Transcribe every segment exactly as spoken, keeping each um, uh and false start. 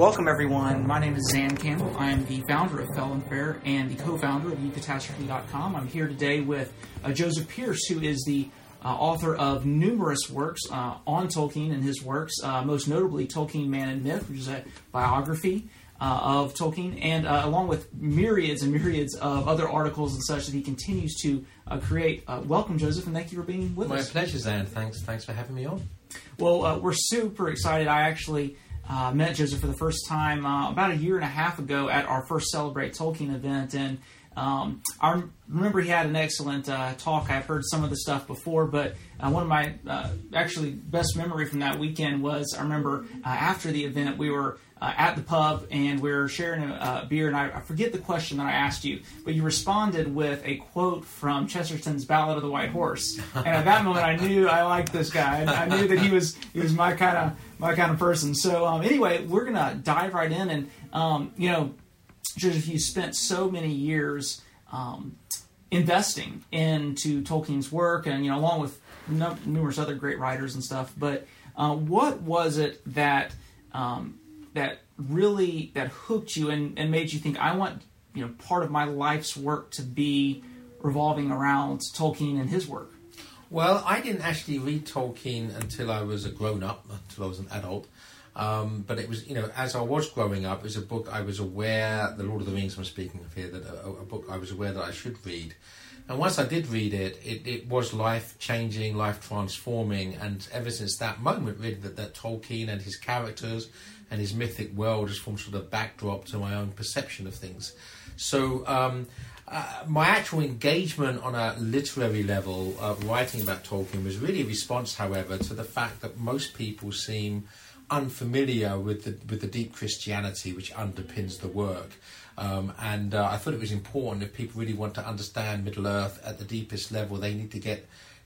Welcome, everyone. My name is Zan Campbell. I am the founder of Felon Fair and the co-founder of you catastrophe dot com. I'm here today with uh, Joseph Pearce, who is the uh, author of numerous works uh, on Tolkien and his works, uh, most notably Tolkien, Man and Myth, which is a biography uh, of Tolkien, and uh, along with myriads and myriads of other articles and such that he continues to uh, create. Uh, welcome, Joseph, and thank you for being with My us. My pleasure, Zan. Thanks, thanks for having me on. Well, uh, we're super excited. I actually... Uh, met Joseph for the first time uh, about a year and a half ago at our first Celebrate Tolkien event, and um, I remember he had an excellent uh, talk. I've heard some of the stuff before, but uh, one of my uh, actually best memory from that weekend was I remember uh, after the event we were uh, at the pub and we were sharing a uh, beer, and I, I forget the question that I asked you, but you responded with a quote from Chesterton's Ballad of the White Horse, and at that moment I knew I liked this guy, and I knew that he was he was my kind of my kind of person. So um, anyway, we're going to dive right in. And, um, you know, Joseph, you spent so many years um, investing into Tolkien's work and, you know, along with no, numerous other great writers and stuff. But uh, what was it that um, that really, that hooked you and, and made you think, I want, you know, part of my life's work to be revolving around Tolkien and his work? Well, I didn't actually read Tolkien until I was a grown-up, until I was an adult. Um, but it was, you know, as I was growing up, it was a book I was aware, The Lord of the Rings I'm speaking of here, that a, a book I was aware that I should read. And once I did read it, it, it was life-changing, life-transforming, and ever since that moment, really, that, that Tolkien and his characters and his mythic world has formed sort of a backdrop to my own perception of things. So... Um, Uh, my actual engagement on a literary level, uh, writing about Tolkien, was really a response, however, to the fact that most people seem unfamiliar with the with the deep Christianity which underpins the work. Um, and uh, I thought it was important, if people really want to understand Middle-earth at the deepest level, they need to get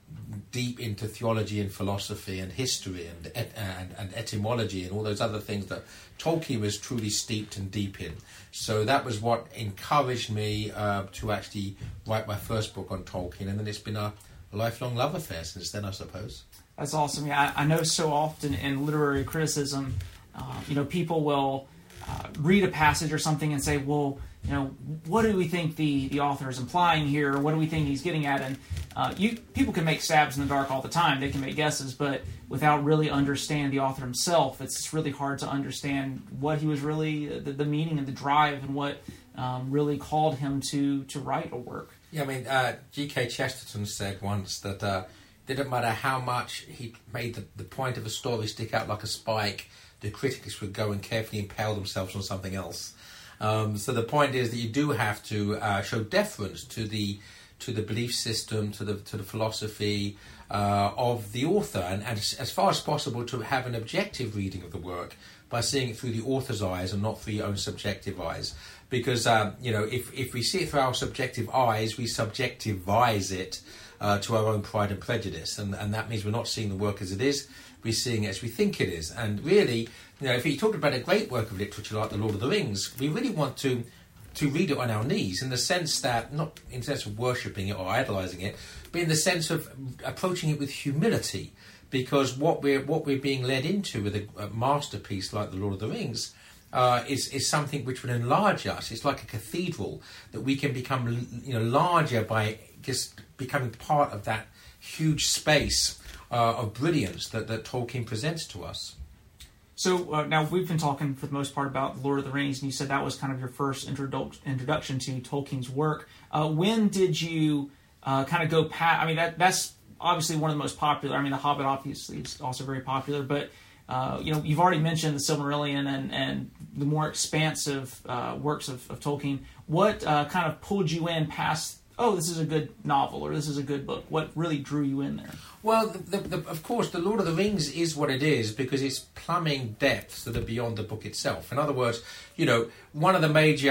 deep into theology and philosophy and history and, et- and and etymology and all those other things that Tolkien was truly steeped and deep in. So that was what encouraged me uh, to actually write my first book on Tolkien, and then it's been a lifelong love affair since then, I suppose. That's awesome. Yeah, I, I know so often in literary criticism, uh, you know, people will uh, read a passage or something and say, well, you know, what do we think the, the author is implying here? Or what do we think he's getting at? And uh, you people can make stabs in the dark all the time. They can make guesses, but without really understanding the author himself, it's really hard to understand what he was really, the, the meaning and the drive and what um, really called him to, to write a work. Yeah, I mean, uh, G K Chesterton said once that uh, it didn't matter how much he made the, the point of a story stick out like a spike, the critics would go and carefully impale themselves on something else. Um, so the point is that you do have to uh, show deference to the to the belief system, to the to the philosophy uh, of the author, and, and as far as possible to have an objective reading of the work by seeing it through the author's eyes and not through your own subjective eyes. Because um, you know, if if we see it through our subjective eyes, we subjectivize it uh, to our own pride and prejudice, and and that means we're not seeing the work as it is. We're seeing it as we think it is. And really, you know, if you talk about a great work of literature like The Lord of the Rings, we really want to to read it on our knees, in the sense that, not in the sense of worshipping it or idolising it, but in the sense of approaching it with humility. Because what we're what we're being led into with a, a masterpiece like The Lord of the Rings uh, is is something which will enlarge us. It's like a cathedral that we can become, you know, larger by just becoming part of that huge space Uh, of brilliance that, that Tolkien presents to us. So uh, now we've been talking for the most part about Lord of the Rings, and you said that was kind of your first introdu- introduction to Tolkien's work. Uh, when did you uh, kind of go past? I mean, that that's obviously one of the most popular. I mean, The Hobbit obviously is also very popular, but uh, you know, you've already mentioned the Silmarillion and, and the more expansive uh, works of, of Tolkien. What uh, kind of pulled you in past, oh, this is a good novel, or this is a good book? What really drew you in there? Well, the, the, the, of course, The Lord of the Rings is what it is because it's plumbing depths that are beyond the book itself. In other words, you know, one of the major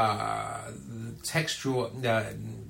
uh, textual uh,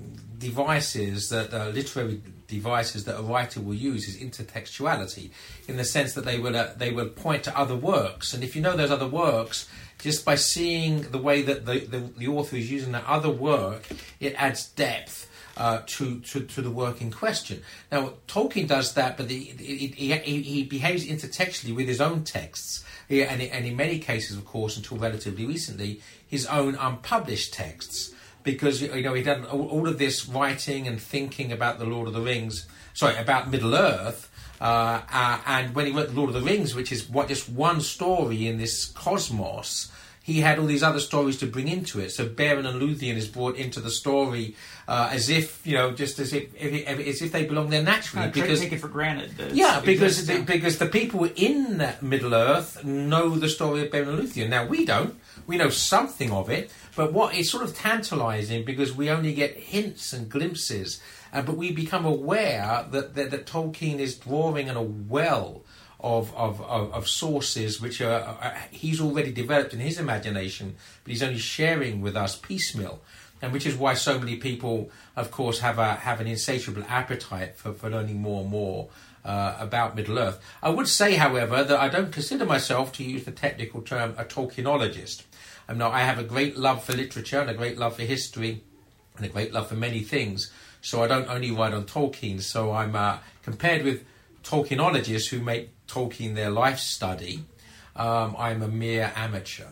devices, that uh, literary devices that a writer will use is intertextuality, in the sense that they will uh, they will point to other works, and if you know those other works, just by seeing the way that the, the, the author is using that other work, it adds depth uh, to, to to the work in question. Now, Tolkien does that, but the, he, he, he behaves intertextually with his own texts, he, and, and in many cases, of course, until relatively recently, his own unpublished texts. Because, you know, he done all of this writing and thinking about the Lord of the Rings, sorry, about Middle-earth, uh, uh, and when he wrote the Lord of the Rings, which is what just one story in this cosmos, he had all these other stories to bring into it. So Beren and Luthien is brought into the story uh, as if, you know, just as if, if, as if they belong there naturally. I try to take it for granted. That yeah, because exists, the, yeah. because the people in Middle-earth know the story of Beren and Luthien. Now, we don't. We know something of it, but what is sort of tantalising because we only get hints and glimpses, uh, but we become aware that, that, that Tolkien is drawing on a well of of, of, of sources which are, uh, he's already developed in his imagination, but he's only sharing with us piecemeal, and which is why so many people, of course, have a have an insatiable appetite for, for learning more and more Uh, about Middle-earth. I would say, however, that I don't consider myself, to use the technical term, a Tolkienologist. I'm not, I have a great love for literature and a great love for history and a great love for many things, so I don't only write on Tolkien. So I'm uh, compared with Tolkienologists who make Tolkien their life study, um, I'm a mere amateur.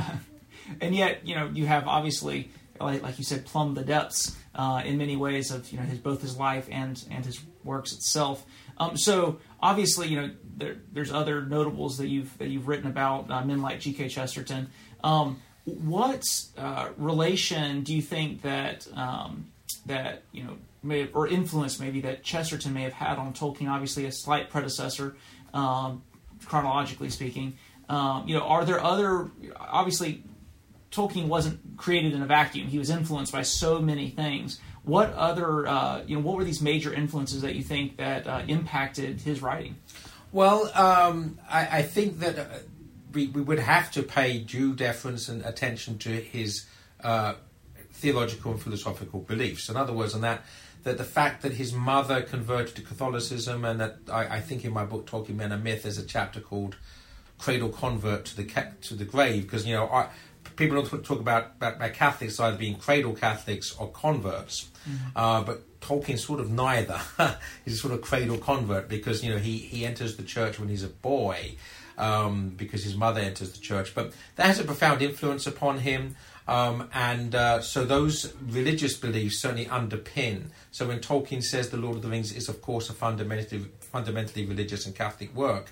And yet, you know, you have obviously, like, like you said, plumbed the depths uh, in many ways of, you know, his both his life and and his works itself. Um, so obviously, you know, there, there's other notables that you've that you've written about, uh, men like G K Chesterton. Um, what uh, relation do you think that um, that you know, may have, or influence maybe that Chesterton may have had on Tolkien? Obviously, a slight predecessor, um, chronologically speaking. Um, you know, are there other? Obviously, Tolkien wasn't created in a vacuum. He was influenced by so many things. What other, uh, you know, what were these major influences that you think that uh, impacted his writing? Well, um, I, I think that uh, we, we would have to pay due deference and attention to his uh, theological and philosophical beliefs. In other words, on that, that the fact that his mother converted to Catholicism, and that I, I think in my book Tolkien Men and Myth, there's a chapter called "Cradle Convert to the ca- to the Grave," because you know. I, People don't talk about, about, about Catholics either being cradle Catholics or converts, mm-hmm. uh, but Tolkien's sort of neither. He's a sort of cradle convert because you know he, he enters the church when he's a boy um, because his mother enters the church. But that has a profound influence upon him, um, and uh, so those religious beliefs certainly underpin. So when Tolkien says the Lord of the Rings is of course a fundamentally fundamentally religious and Catholic work,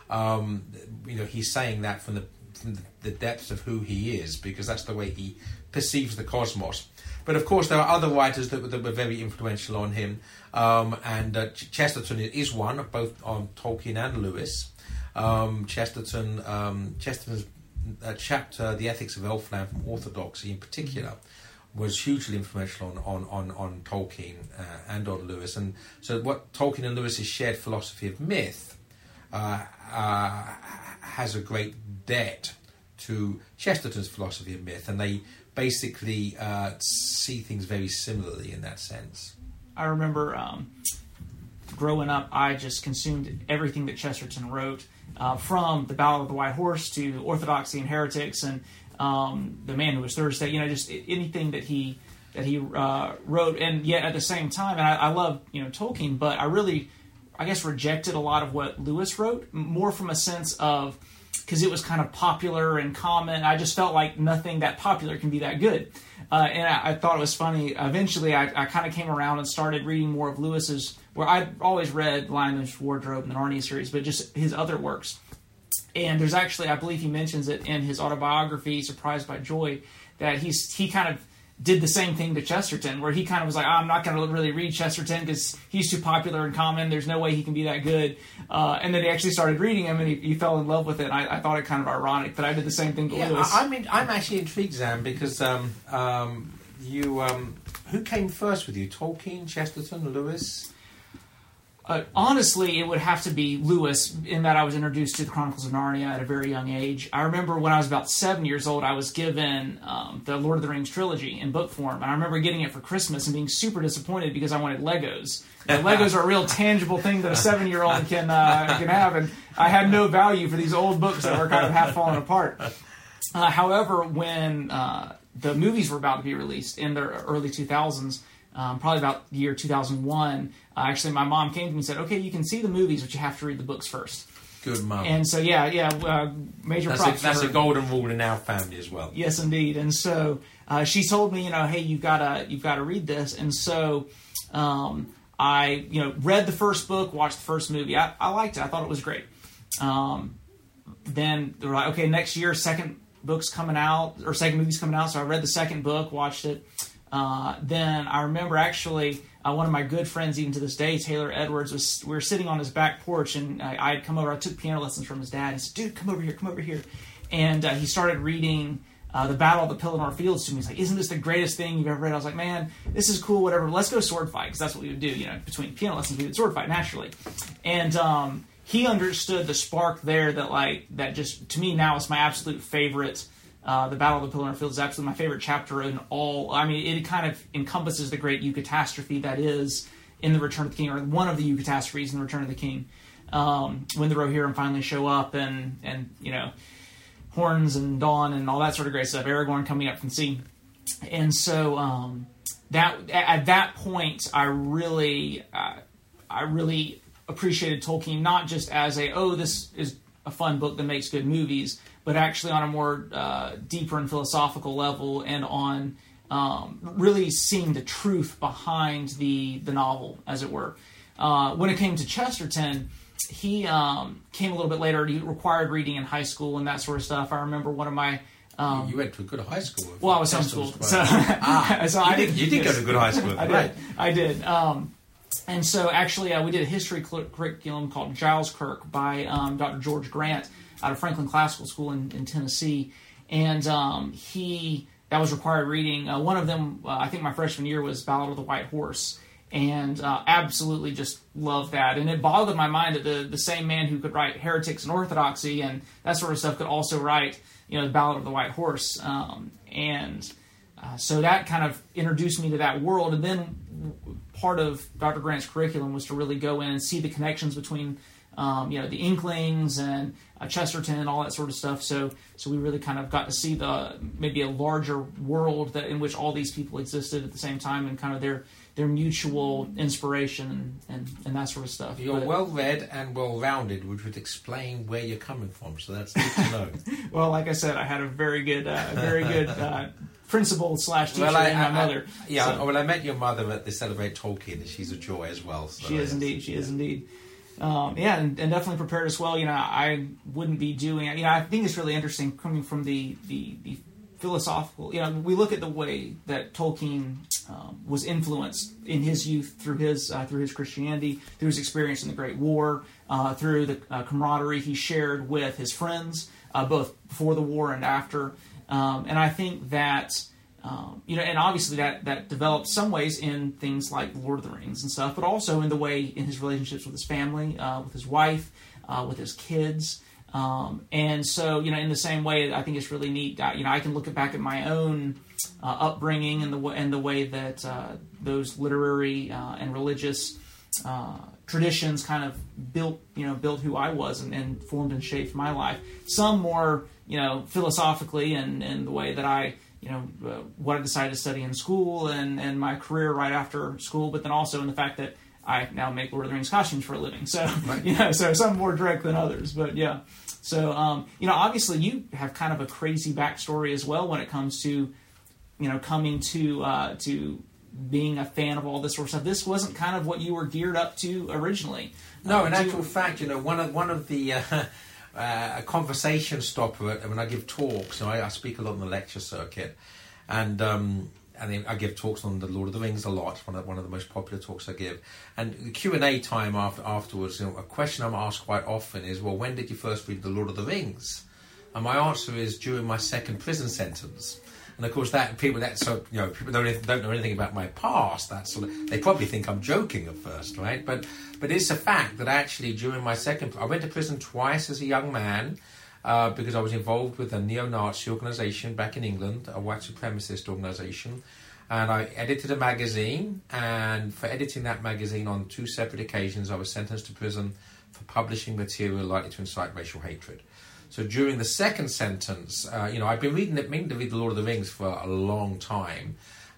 um, you know he's saying that from the from the depths of who he is, because that's the way he perceives the cosmos. But of course there are other writers that, that were very influential on him, um, and uh, Chesterton is one, both on Tolkien and Lewis. Um, Chesterton, um, Chesterton's uh, chapter, The Ethics of Elfland from Orthodoxy in particular, was hugely influential on, on, on, on Tolkien uh, and on Lewis. And so what Tolkien and Lewis's shared philosophy of myth uh, uh, has a great debt to Chesterton's philosophy of myth, and they basically uh, see things very similarly in that sense. I remember um, growing up, I just consumed everything that Chesterton wrote, uh, from The Ballad of the White Horse to Orthodoxy and Heretics, and um, The Man Who Was Thursday. You know, just anything that he that he uh, wrote, and yet at the same time, and I, I love you know Tolkien, but I really, I guess, rejected a lot of what Lewis wrote, more from a sense of, because it was kind of popular and common. I just felt like nothing that popular can be that good. Uh, and I, I thought it was funny. Eventually, I, I kind of came around and started reading more of Lewis's, where I'd always read Lionel's Wardrobe and the Narnia series, but just his other works. And there's actually, I believe he mentions it in his autobiography, Surprised by Joy, that he's he kind of did the same thing to Chesterton, where he kind of was like, oh, I'm not going to really read Chesterton because he's too popular and common. There's no way he can be that good. Uh, and then he actually started reading him, and he, he fell in love with it. And I, I thought it kind of ironic that I did the same thing to yeah, Lewis. I, I mean, I'm actually intrigued, Zam, because um, um, you, um, who came first with you? Tolkien, Chesterton, Lewis? Uh, honestly, it would have to be Lewis, in that I was introduced to the Chronicles of Narnia at a very young age. I remember when I was about seven years old, I was given um, the Lord of the Rings trilogy in book form, and I remember getting it for Christmas and being super disappointed because I wanted Legos. The Legos are a real tangible thing that a seven-year-old can uh, can have, and I had no value for these old books that were kind of half falling apart. Uh, however, when uh, the movies were about to be released in the early two thousands, um, probably about the year two thousand one, uh, actually my mom came to me and said, okay, you can see the movies, but you have to read the books first. Good mom. And so, yeah, yeah, uh, major that's props a, That's for a golden rule in our family as well. Yes, indeed. And so uh, she told me, you know, hey, you've got to you've got to read this. And so um, I, you know, read the first book, watched the first movie. I, I liked it. I thought it was great. Um, then they were like, okay, next year, second book's coming out, or second movie's coming out. So I read the second book, watched it. Uh, then I remember actually uh, one of my good friends, even to this day, Taylor Edwards, was we were sitting on his back porch, and I, I had come over. I took piano lessons from his dad. He said, "Dude, come over here, come over here," and uh, he started reading uh, the Battle of the Pelennor Fields to me. He's like, "Isn't this the greatest thing you've ever read?" I was like, "Man, this is cool. Whatever. Let's go sword fight," because that's what we would do. You know, between piano lessons, we would sword fight naturally, and um, he understood the spark there that like that just to me now is my absolute favorite. Uh, the Battle of the Pelennor Fields is absolutely my favorite chapter in all. I mean, it kind of encompasses the great eucatastrophe that is in the Return of the King, or one of the eucatastrophes in the Return of the King, um, when the Rohirrim finally show up, and and you know, horns and dawn and all that sort of great stuff. Aragorn coming up from the sea, and so um, that at that point, I really, uh, I really appreciated Tolkien not just as a oh, this is a fun book that makes good movies, but actually on a more uh, deeper and philosophical level, and on um, really seeing the truth behind the the novel, as it were. Uh, when it came to Chesterton, he um, came a little bit later. He required reading in high school and that sort of stuff. I remember one of my... Um, you went to a good high school. Well, I was homeschooled. So, ah, so you, I did, you did yes, go to a good high school. I right. did. I did. Um, and so actually uh, we did a history cl- curriculum called Giles Kirk by um, Doctor George Grant out of Franklin Classical School in, in Tennessee. And um, he, that was required reading. Uh, one of them, uh, I think my freshman year, was Ballad of the White Horse. And uh, absolutely just loved that. And it boggled my mind that the, the same man who could write Heretics and Orthodoxy and that sort of stuff could also write, you know, the Ballad of the White Horse. Um, and uh, so that kind of introduced me to that world. And then part of Doctor Grant's curriculum was to really go in and see the connections between Um, you know, the Inklings and uh, Chesterton and all that sort of stuff. So, so we really kind of got to see the maybe a larger world that in which all these people existed at the same time, and kind of their their mutual inspiration and, and, and that sort of stuff. You're but, well read and well rounded, which would explain where you're coming from. So that's good to know. Well, like I said, I had a very good, uh, very good uh, principal slash teacher well, I, in my I, mother. I, yeah, so. well, I met your mother at the Celebrate Tolkien, and she's a joy as well. So she is indeed. She yeah. is indeed. Um, yeah, and, and definitely prepared as well. You know, I wouldn't be doing. You know, I think it's really interesting coming from the the, the philosophical. You know, we look at the way that Tolkien um, was influenced in his youth through his uh, through his Christianity, through his experience in the Great War, uh, through the uh, camaraderie he shared with his friends, uh, both before the war and after. Um, and I think that. Um, you know, and obviously that, that developed some ways in things like Lord of the Rings and stuff, but also in the way in his relationships with his family, uh, with his wife, uh, with his kids. Um, and so, you know, in the same way, I think it's really neat. Uh, you know, I can look back at my own uh, upbringing and the way, and the way that uh, those literary uh, and religious uh, traditions kind of built, you know, built who I was and, and formed and shaped my life. Some more, you know, philosophically and, and the way that I. You know, uh, what I decided to study in school and, and my career right after school, but then also in the fact that I now make Lord of the Rings costumes for a living. So, right. you know, so some more direct than others, but yeah. So, um, you know, obviously you have kind of a crazy backstory as well when it comes to, you know, coming to, uh, to being a fan of all this sort of stuff. This wasn't kind of what you were geared up to originally. No, uh, in to, actual fact, you know, one of, one of the, uh, Uh, a conversation stopper when I give talks. So I, I speak a lot on the lecture circuit, and um, and then I give talks on the Lord of the Rings a lot. One of one of the most popular talks I give. And the Q and A time after afterwards, you know, a question I'm asked quite often is, well, when did you first read the Lord of the Rings? And my answer is during my second prison sentence. And of course, that people that so you know people don't don't know anything about my past. That sort of, they probably think I'm joking at first, right? But but it's a fact that actually during my second, I went to prison twice as a young man uh, because I was involved with a neo-Nazi organisation back in England, a white supremacist organisation, and I edited a magazine. And for editing that magazine on two separate occasions, I was sentenced to prison for publishing material likely to incite racial hatred. So during the second sentence, uh, you know, I've been reading it, meaning to read The Lord of the Rings for a long time.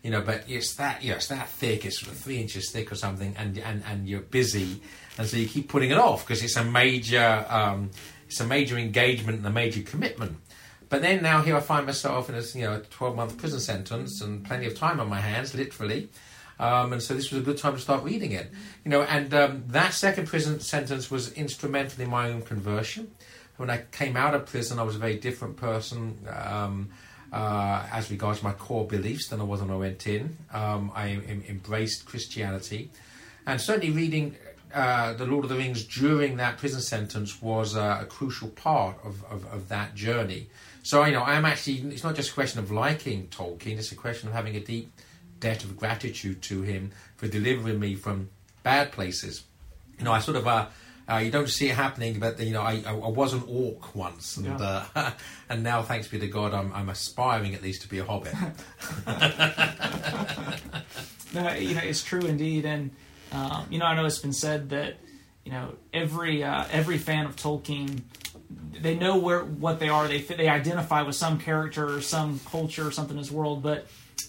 you know, but it's that, you know, it's that thick, it's sort of three inches thick or something, and and, and you're busy, and so you keep putting it off because it's a major, um, it's a major engagement and a major commitment. But then now here I find myself in a, you know, a twelve-month prison sentence and plenty of time on my hands, literally. Um, and so this was a good time to start reading it. You know, and um, that second prison sentence was instrumental in my own conversion. When I came out of prison, I was a very different person um, uh, as regards my core beliefs than I was when I went in. Um, I em- embraced Christianity. And certainly reading uh, The Lord of the Rings during that prison sentence was uh, a crucial part of, of, of that journey. So, you know, I'm actually, it's not just a question of liking Tolkien, it's a question of having a deep debt of gratitude to him for delivering me from bad places. You know, I sort of, uh, uh, you don't see it happening, but, you know, I, I, I was an orc once, and yeah. uh, and now, thanks be to God, I'm, I'm aspiring at least to be a hobbit. No, you know, it's true indeed, and, um, you know, I know it's been said that, you know, every uh, every fan of Tolkien, they know where what they are, they they identify with some character or some culture or something in his world, but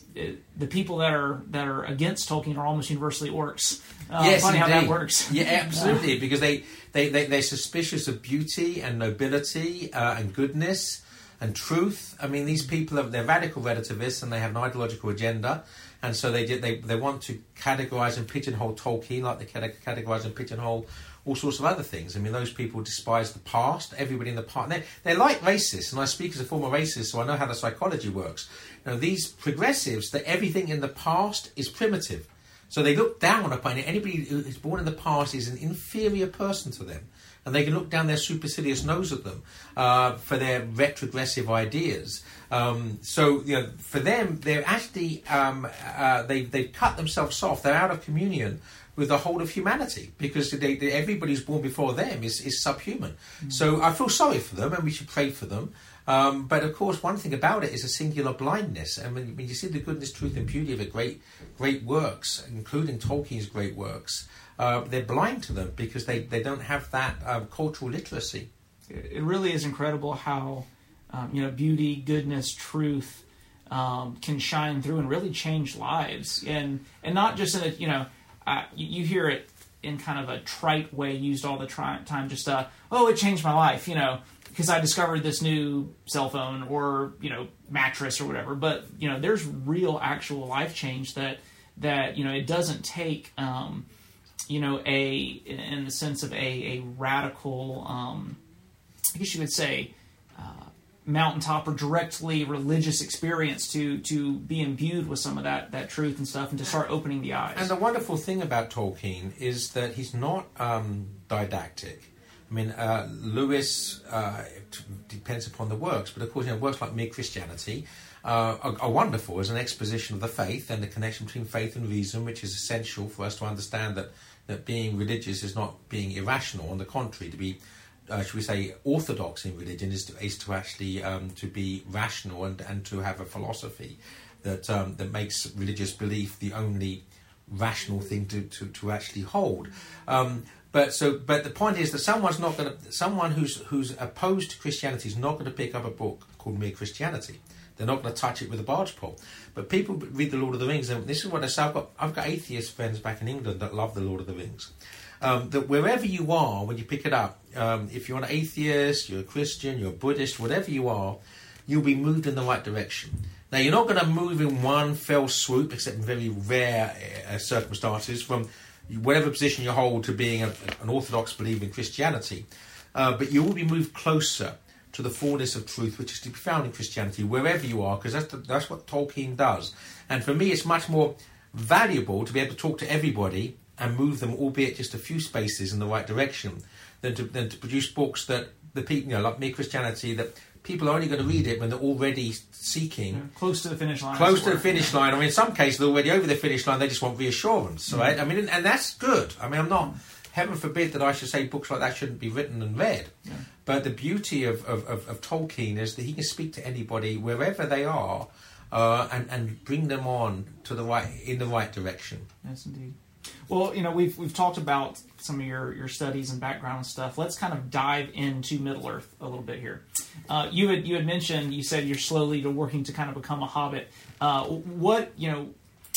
the people that are that are against Tolkien are almost universally orcs. Uh, yes, funny indeed. how that works. Yeah, absolutely, because they, they, they, they're suspicious of beauty and nobility uh, and goodness and truth. I mean, these people, are they're radical relativists and they have an ideological agenda. And so they, they, they want to categorise and pigeonhole Tolkien like they categorise and pigeonhole all sorts of other things. I mean, those people despise the past, everybody in the past. They're, they're like racists, and I speak as a former racist, so I know how the psychology works. You know, these progressives, that everything in the past is primitive. So they look down upon it. Anybody who is born in the past is an inferior person to them. And they can look down their supercilious nose at them uh, for their retrogressive ideas. Um, so, you know, for them, they're actually, um, uh, they, they've cut themselves off. They're out of communion with the whole of humanity, because they, they, everybody who's born before them is, is subhuman. Mm-hmm. So I feel sorry for them, and we should pray for them. Um, but of course, one thing about it is a singular blindness. And when, when you see the goodness, truth, and beauty of a great, great works, including Tolkien's great works, uh, they're blind to them because they, they don't have that um, cultural literacy. It really is incredible how um, you know, beauty, goodness, truth um, can shine through and really change lives, and and not just in a, you know. Uh, you, you hear it in kind of a trite way used all the tri- time, just, uh, oh, it changed my life, you know, because I discovered this new cell phone or, you know, mattress or whatever. But, you know, there's real actual life change that, that you know, it doesn't take, um, you know, a, in the sense of a, a radical, um, I guess you would say, uh, mountaintop or directly religious experience to to be imbued with some of that that truth and stuff, and to start opening the eyes. And the wonderful thing about Tolkien is that he's not um, didactic. I mean, uh, Lewis uh, it depends upon the works, but of course, you know, works like Mere Christianity uh, are, are wonderful as an exposition of the faith and the connection between faith and reason, which is essential for us to understand that that being religious is not being irrational. On the contrary, to be Uh, should we say, orthodox in religion is to, is to actually um, to be rational and, and to have a philosophy that um, that makes religious belief the only rational thing to, to, to actually hold. Um, but so, but the point is that someone's not going to, someone who's who's opposed to Christianity is not going to pick up a book called Mere Christianity. They're not going to touch it with a barge pole. But people read The Lord of the Rings, and this is what I say. I've got I've got atheist friends back in England that love The Lord of the Rings. Um, that wherever you are, when you pick it up, um, if you're an atheist, you're a Christian, you're a Buddhist, whatever you are, you'll be moved in the right direction. Now, you're not going to move in one fell swoop, except in very rare uh, circumstances, from whatever position you hold to being a, an orthodox believer in Christianity. Uh, but you will be moved closer to the fullness of truth, which is to be found in Christianity, wherever you are, because that's, the, that's what Tolkien does. And for me, it's much more valuable to be able to talk to everybody and move them, albeit just a few spaces, in the right direction, than to than to produce books that the people, you know, like Mere Christianity, that people are only going to read it when they're already seeking yeah, close to the finish line. Close to the finish line. I mean, in some cases, they're already over the finish line. They just want reassurance, mm-hmm. right? I mean, and that's good. I mean, I'm not. Heaven forbid that I should say books like that shouldn't be written and read. Yeah. But the beauty of, of, of, of Tolkien is that he can speak to anybody wherever they are, uh, and and bring them on to the right in the right direction. Yes, indeed. Well, you know, we've we've talked about some of your, your studies and background and stuff. Let's kind of dive into Middle Earth a little bit here. Uh, you had you had mentioned, you said you're slowly working to kind of become a hobbit. Uh, what, you know,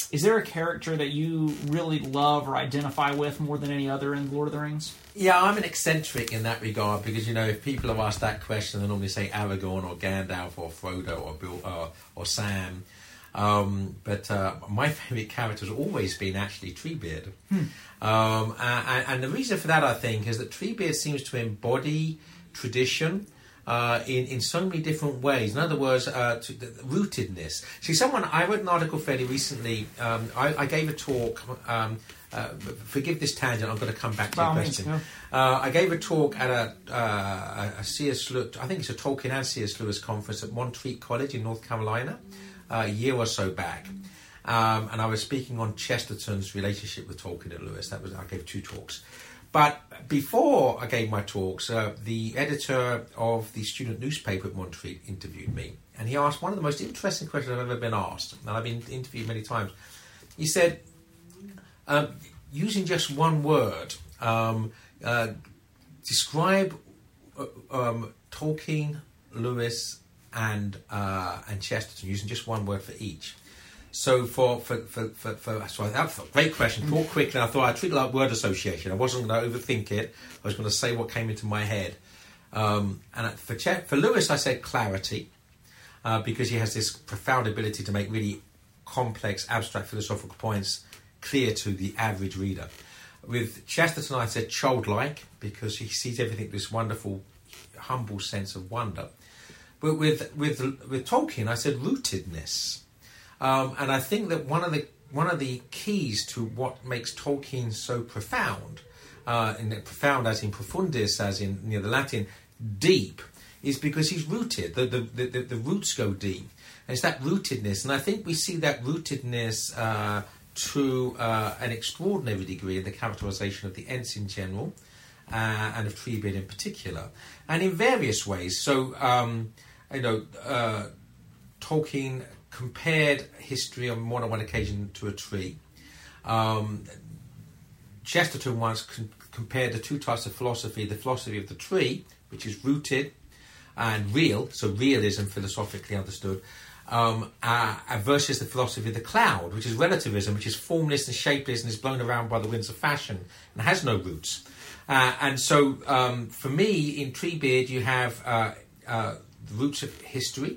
is there a character that you really love or identify with more than any other in Lord of the Rings? Yeah, I'm an eccentric in that regard because, you know, if people have asked that question, they normally say Aragorn or Gandalf or Frodo or Bill uh, or Sam. Um, but uh, my favourite character has always been actually Treebeard. Hmm. Um, and, and the reason for that, I think, is that Treebeard seems to embody tradition uh, in, in so many different ways. In other words, uh, to the rootedness. See, someone, I wrote an article fairly recently. Um, I, I gave a talk. Um, uh, forgive this tangent, I'm going to come back to By your all question. means, uh, I gave a talk at a, uh, a C S Lewis, I think it's a Tolkien and C S Lewis conference at Montreat College in North Carolina uh, a year or so back. Um, and I was speaking on Chesterton's relationship with Tolkien and Lewis. That was I gave two talks. But before I gave my talks, uh, the editor of the student newspaper at Montreat interviewed me. And he asked one of the most interesting questions I've ever been asked. And I've been interviewed many times. He said, um, using just one word, um, uh, describe uh, um, Tolkien, Lewis, and uh, and Chesterton, using just one word for each. So for for for for, for so I thought, great question. Thought quickly. I thought I'd treat it like word association. I wasn't going to overthink it. I was going to say what came into my head. Um, and for Ch- for Lewis, I said clarity uh, because he has this profound ability to make really complex, abstract philosophical points clear to the average reader. With Chesterton, I said childlike because he sees everything with this wonderful, humble sense of wonder. But with with with Tolkien, I said rootedness. Um, and I think that one of the one of the keys to what makes Tolkien so profound, uh, in profound as in profundis, as in you know, the Latin, deep, is because he's rooted. The the, the, the the roots go deep, and it's that rootedness. And I think we see that rootedness uh, to uh, an extraordinary degree in the characterization of the Ents in general, uh, and of Treebeard in particular, and in various ways. So um, you know, uh, Tolkien compared history on more than one occasion to a tree. Um, Chesterton once con- compared the two types of philosophy, the philosophy of the tree, which is rooted and real, so realism philosophically understood, um, uh, versus the philosophy of the cloud, which is relativism, which is formless and shapeless and is blown around by the winds of fashion and has no roots. Uh, and so um, for me, in Treebeard, you have uh, uh, the roots of history,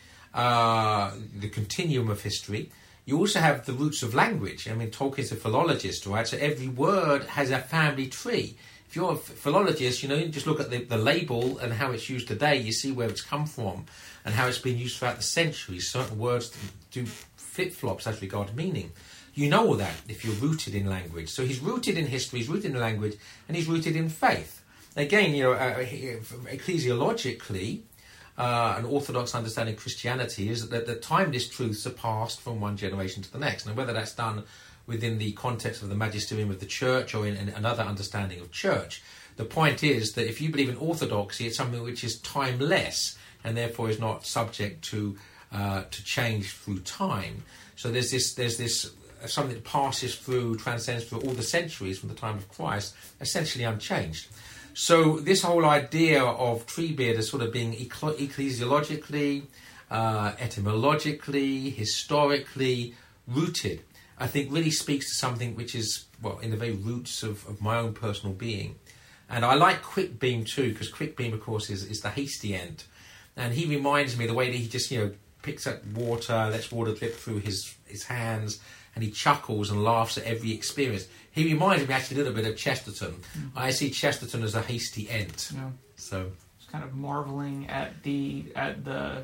Uh, the continuum of history. You also have the roots of language. I mean, Tolkien's a philologist, right? So every word has a family tree. If you're a philologist, you know, you just look at the, the label and how it's used today, you see where it's come from and how it's been used throughout the centuries. Certain words do flip-flops as regards meaning. You know all that if you're rooted in language. So he's rooted in history, he's rooted in language, and he's rooted in faith. Again, you know, uh, ecclesiologically, Uh, an orthodox understanding of Christianity is that the timeless truths are passed from one generation to the next. Now, whether that's done within the context of the magisterium of the church or in, in another understanding of church, the point is that if you believe in orthodoxy, it's something which is timeless and therefore is not subject to uh, to change through time. So there's this there's this uh, something that passes through, transcends through all the centuries from the time of Christ, essentially unchanged. So this whole idea of Treebeard as sort of being eccl- ecclesiologically, uh, etymologically, historically rooted, I think really speaks to something which is, well, in the very roots of, of my own personal being. And I like Quickbeam too, because Quickbeam, of course, is, is the hasty Ent. And he reminds me of the way that he just, you know, picks up water, lets water drip through his, his hands, and he chuckles and laughs at every experience. He reminds me actually a little bit of Chesterton. Mm-hmm. I see Chesterton as a hasty Ent. Yeah. So it's kind of marveling at the at the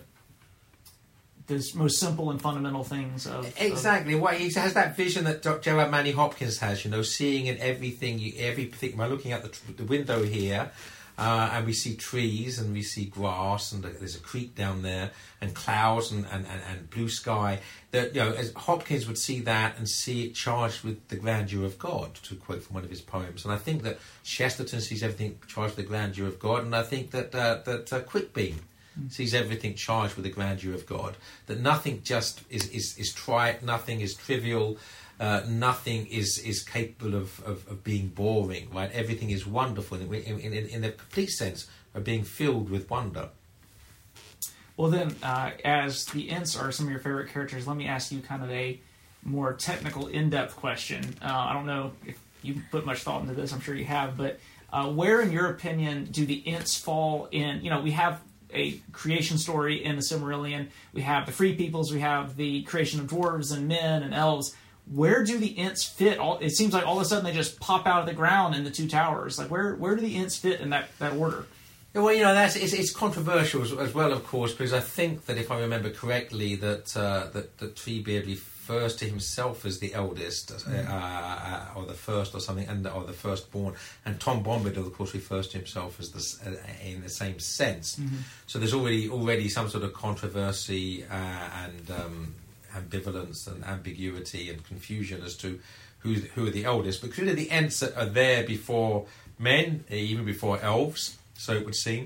the most simple and fundamental things of exactly. Of, well, he has that vision that Gerard Manley Hopkins has. You know, seeing in everything, you, everything. By looking out the, the window here. Uh, and we see trees and we see grass and there's a creek down there and clouds and, and, and, and blue sky. That, you know, as Hopkins would see that and see it charged with the grandeur of God, to quote from one of his poems. And I think that Chesterton sees everything charged with the grandeur of God, and I think that uh, that uh, Quickbeam mm. sees everything charged with the grandeur of God. That nothing just is is, is trite, nothing is trivial. Uh, nothing is, is capable of, of, of being boring, right? Everything is wonderful in, in, in, in the complete sense of being filled with wonder. Well then, uh, as the Ents are some of your favorite characters, let me ask you kind of a more technical, in-depth question. Uh, I don't know if you put much thought into this. I'm sure you have, but uh, where, in your opinion, do the Ents fall in? You know, we have a creation story in the Silmarillion. We have the Free Peoples. We have the creation of dwarves and men and elves. Where do the Ents fit? All, it seems like all of a sudden they just pop out of the ground in the Two Towers. Like, where where do the Ents fit in that, that order? Well, you know, that's it's, it's controversial as, as well, of course, because I think that if I remember correctly, that uh, that, that Treebeard refers to himself as the eldest, mm-hmm. uh, or the first, or something, and or the firstborn, and Tom Bombadil, of course, refers to himself as the, uh, in the same sense. Mm-hmm. So there's already already some sort of controversy uh, and um, ambivalence and ambiguity and confusion as to who who are the eldest. But clearly, the Ents are there before men, even before elves. So it would seem.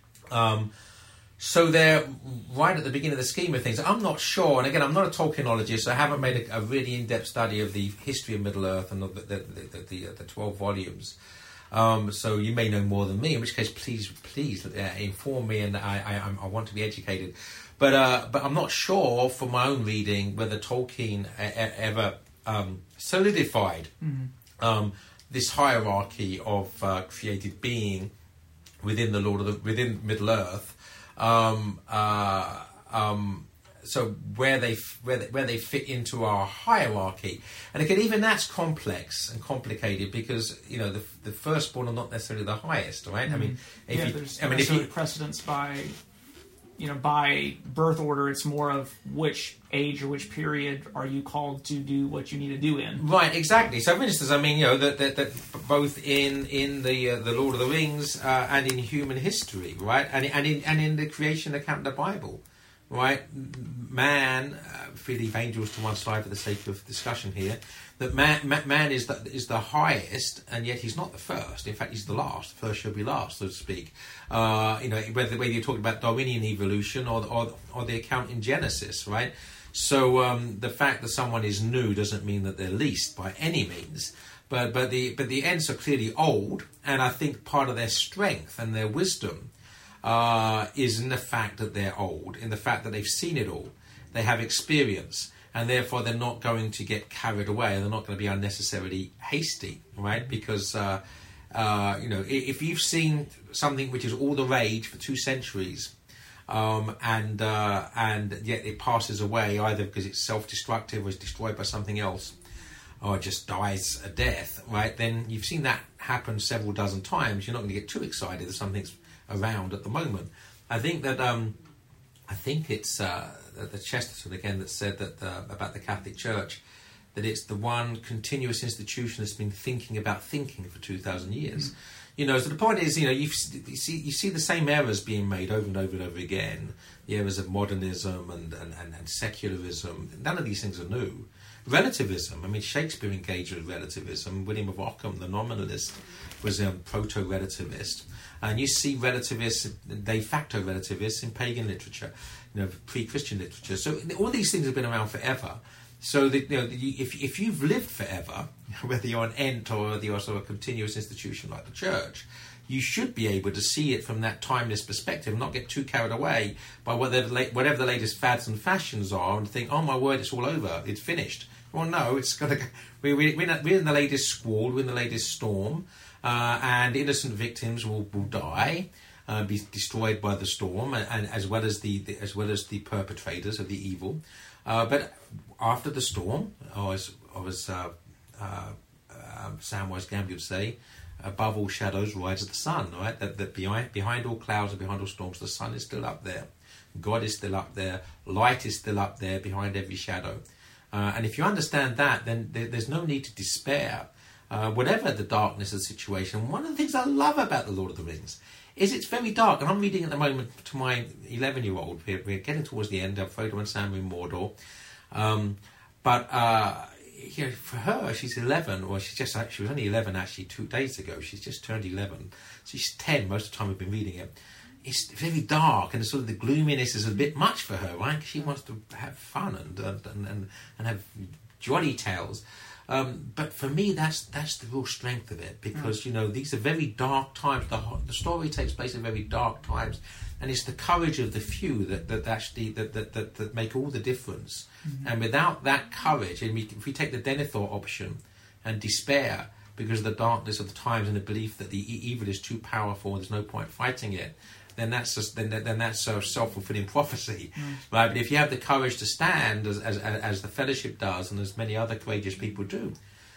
Um, so they're right at the beginning of the scheme of things. I'm not sure, and again, I'm not a Tolkienologist, so I haven't made a, a really in-depth study of the history of Middle-earth and of the, the, the, the, the twelve volumes. Um, so you may know more than me, in which case, please, please uh, inform me, and I, I, I want to be educated. But uh, but I'm not sure, from my own reading, whether Tolkien ever um, solidified mm-hmm. um, this hierarchy of uh, created being within the Lord of the within Middle Earth, um, uh, um, so where they where they, where they fit into our hierarchy, and again, even that's complex and complicated because you know the the firstborn are not necessarily the highest, right? Mm-hmm. I mean, if yeah, you, there's I mean, if you, precedence by you know by birth order. It's more of which age or which period are you called to do what you need to do in. Right, exactly. So, for instance, I mean, you know, that, that, that both in in the uh, the Lord of the Rings uh, and in human history, right, and and in and in the creation account of the Bible, right, man, uh, if we leave angels to one side for the sake of discussion here, that man man, man is the, is the highest, and yet he's not the first. In fact, he's the last. First shall be last, so to speak. Uh, you know, whether whether you're talking about Darwinian evolution or or or the account in Genesis, right. So um, the fact that someone is new doesn't mean that they're least by any means, but but the but the Ents are clearly old, and I think part of their strength and their wisdom uh, is in the fact that they're old, in the fact that they've seen it all, they have experience, and therefore they're not going to get carried away, they're not going to be unnecessarily hasty, right? Because uh, uh, you know, if you've seen something which is all the rage for two centuries. Um, and uh, and yet it passes away either because it's self-destructive or is destroyed by something else or just dies a death, right? Then you've seen that happen several dozen times. You're not going to get too excited that something's around at the moment. I think that um, I think it's uh, the Chesterton again that said that uh, about the Catholic Church that it's the one continuous institution that's been thinking about thinking for two thousand years. Mm. You know, so the point is, you know, you see you see the same errors being made over and over and over again. The errors of modernism and, and, and, and secularism. None of these things are new. Relativism. I mean, Shakespeare engaged with relativism. William of Ockham, the nominalist, was a proto-relativist. And you see relativists, de facto relativists in pagan literature, you know, pre-Christian literature. So all these things have been around forever. So that, you know, if if you've lived forever, whether you're an Ent or whether you're sort of a continuous institution like the Church, you should be able to see it from that timeless perspective, and not get too carried away by whatever whatever the latest fads and fashions are, and think, oh my word, it's all over, it's finished. Well, no, it's got to. We, we, we're, in, we're in the latest squall, we're in the latest storm, uh, and innocent victims will, will die. Uh, be destroyed by the storm, and, and as well as the, the as well as the perpetrators of the evil. Uh, but after the storm, or as, or as uh, uh, uh, Samwise Gamgee would say, above all shadows rises the sun. Right? That, that behind behind all clouds and behind all storms, the sun is still up there. God is still up there. Light is still up there behind every shadow. Uh, and if you understand that, then there, there's no need to despair. Uh, whatever the darkness of the situation, one of the things I love about The Lord of the Rings is it's very dark, and I'm reading at the moment to my eleven-year-old. We're, we're getting towards the end of Frodo and Sam in Mordor, um, but uh, you know, for her, she's eleven. Well, she's just she was only eleven actually two days ago. She's just turned eleven. So she's ten most of the time we've been reading it. It's very dark, and sort of the gloominess is a bit much for her, right? She wants to have fun and and and, and have jolly tales. Um, but for me, that's that's the real strength of it, because, you know, these are very dark times. The, the story takes place in very dark times, and it's the courage of the few that, that actually that, that, that, that make all the difference. Mm-hmm. And without that courage, and we, if we take the Denethor option and despair because of the darkness of the times and the belief that the e- evil is too powerful and there's no point fighting it, then that's just, then then that's a self-fulfilling prophecy, mm. right? But if you have the courage to stand, as as as the Fellowship does, and as many other courageous people do,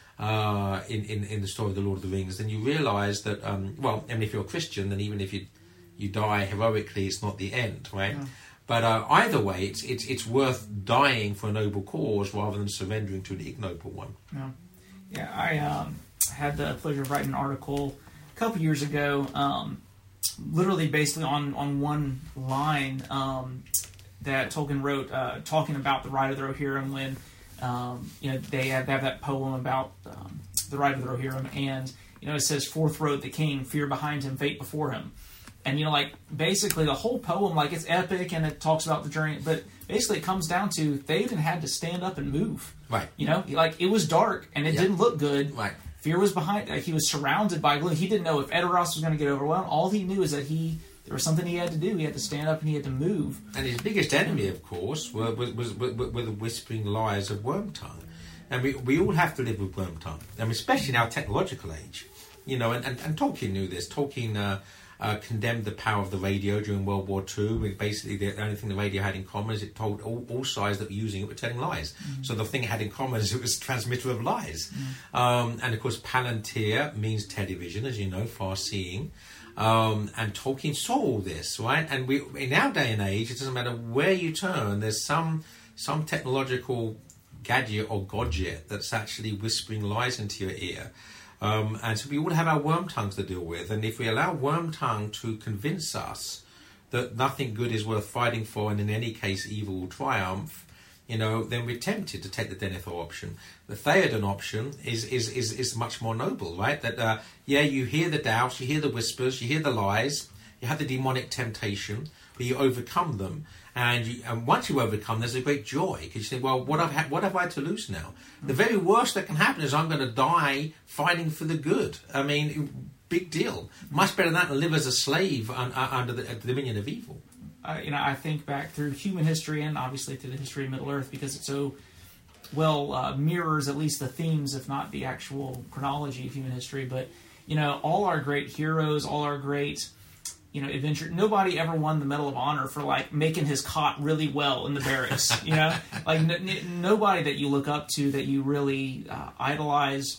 uh, in, in in the story of the Lord of the Rings, then you realise that, um, well, I mean, if you're a Christian, then even if you you die heroically, it's not the end, right? Mm. But uh, either way, it's it's it's worth dying for a noble cause rather than surrendering to an ignoble one. Yeah, yeah. I um, had the pleasure of writing an article a couple years ago. Um, literally basically on, on one line um, that Tolkien wrote, uh, talking about the Ride of the Rohirrim when, um, you know, they have, they have that poem about um, the Ride of the Rohirrim, and, you know, it says, "Forth rode the king, fear behind him, fate before him." And, you know, like, basically the whole poem, like, it's epic and it talks about the journey, but basically it comes down to Theoden had to stand up and move. Right. You know, like, it was dark and it yeah. didn't look good. Right. Fear was behind. Like, he was surrounded by gloom. He didn't know if Edoras was going to get overwhelmed. All he knew is that he there was something he had to do. He had to stand up and he had to move. And his biggest enemy, of course, were was, was, were, were the whispering lies of Wormtongue. And we we all have to live with Wormtongue. I mean, especially in our technological age, you know. And, and, and Tolkien knew this. Tolkien uh, uh, condemned the power of the radio during World War Two. Basically, the only thing the radio had in common is it told all, all sides that were using it were telling lies. Mm-hmm. So the thing it had in common is it was a transmitter of lies. Mm-hmm. Um, and of course, Palantir means television, as you know, far-seeing. Um, and Tolkien saw all this, right? And we, in our day and age, it doesn't matter where you turn, there's some some technological gadget or godget that's actually whispering lies into your ear. Um, and so we all have our Wormtongues to deal with. And if we allow Wormtongue to convince us that nothing good is worth fighting for, and in any case evil will triumph, you know, then we're tempted to take the Denethor option. The Theoden option is is, is, is much more noble, right? That, uh, yeah, you hear the doubts, you hear the whispers, you hear the lies, you have the demonic temptation, but you overcome them. And, you, and once you overcome, there's a great joy, because you say, well, what have, ha- what have I to lose now? Mm-hmm. The very worst that can happen is I'm going to die fighting for the good. I mean, big deal. Much better than that than live as a slave un, uh, under the, uh, the dominion of evil. Uh, you know, I think back through human history and obviously through the history of Middle-earth, because it so well uh, mirrors at least the themes, if not the actual chronology of human history. But, you know, all our great heroes, all our great... you know, adventure. Nobody ever won the Medal of Honor for, like, making his cot really well in the barracks, you know? Like, n- n- nobody that you look up to, that you really uh, idolize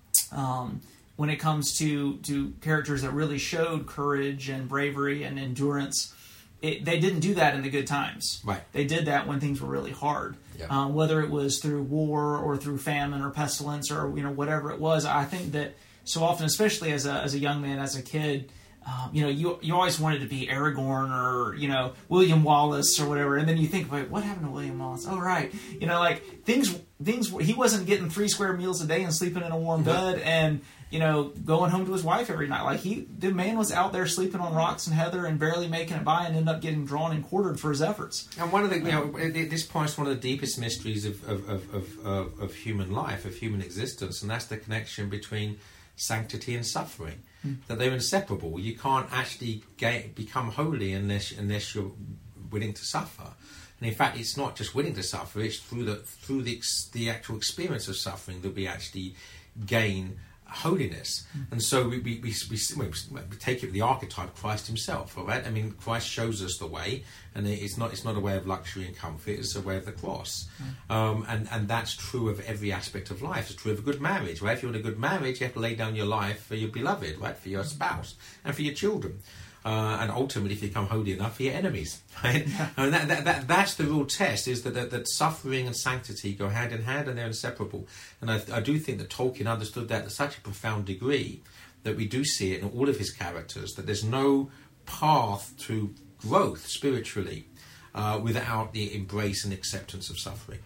um, when it comes to, to characters that really showed courage and bravery and endurance, it, they didn't do that in the good times. Right. They did that when things were really hard. Yeah. Um, whether it was through war or through famine or pestilence or, you know, whatever it was. I think that so often, especially as a as a young man, as a kid, Um, you know, you you always wanted to be Aragorn or, you know, William Wallace or whatever, and then you think, wait, what happened to William Wallace? Oh, right. You know, like, things, things. he wasn't getting three square meals a day and sleeping in a warm bed and, you know, going home to his wife every night. Like, he, the man was out there sleeping on rocks and heather and barely making it by and ended up getting drawn and quartered for his efforts. And one of the, you know, at this point, it's one of the deepest mysteries of, of, of, of, of, of human life, of human existence, and that's the connection between sanctity and suffering. That they're inseparable. You can't actually get, become holy unless unless you're willing to suffer. And in fact, it's not just willing to suffer; it's through the through the the actual experience of suffering that we actually gain holiness. Mm. And so we we, we we we take it with the archetype Christ Himself. All right, I mean, Christ shows us the way, and it's not it's not a way of luxury and comfort; it's a way of the cross. Mm. Um, and and that's true of every aspect of life. It's true of a good marriage. Right? If you want a good marriage, you have to lay down your life for your beloved, right? For your spouse and for your children. Uh, and ultimately, if you become holy enough, for your enemies, right? Yeah. And that, that, that, that's the real test, is that, that that suffering and sanctity go hand in hand and they're inseparable. And I, I do think that Tolkien understood that to such a profound degree that we do see it in all of his characters, that there's no path to growth spiritually uh, without the embrace and acceptance of suffering.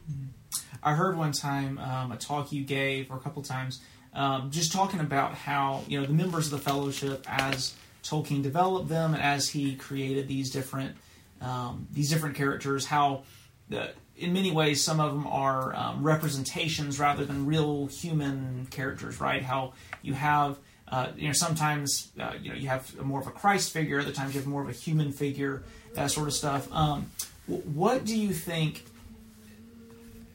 I heard one time um, a talk you gave, or a couple times, um, just talking about how, you know, the members of the Fellowship, as Tolkien developed them and as he created these different um, these different characters, how the, in many ways some of them are um, representations rather than real human characters, right? How you have uh, you know sometimes uh, you know you have more of a Christ figure, other times you have more of a human figure, that sort of stuff. Um, what do you think